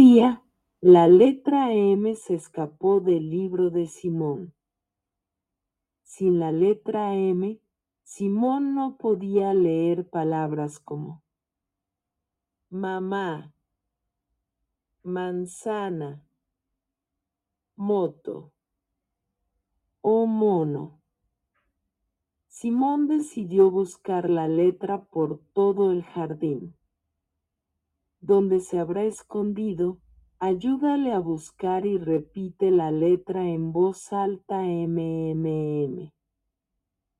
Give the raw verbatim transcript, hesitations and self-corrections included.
día, la letra M se escapó del libro de Simón. Sin la letra M, Simón no podía leer palabras como mamá, manzana, moto o mono. Simón decidió buscar la letra por todo el jardín. ¿Dónde se habrá escondido? Ayúdale a buscar y repite la letra en voz alta M M M.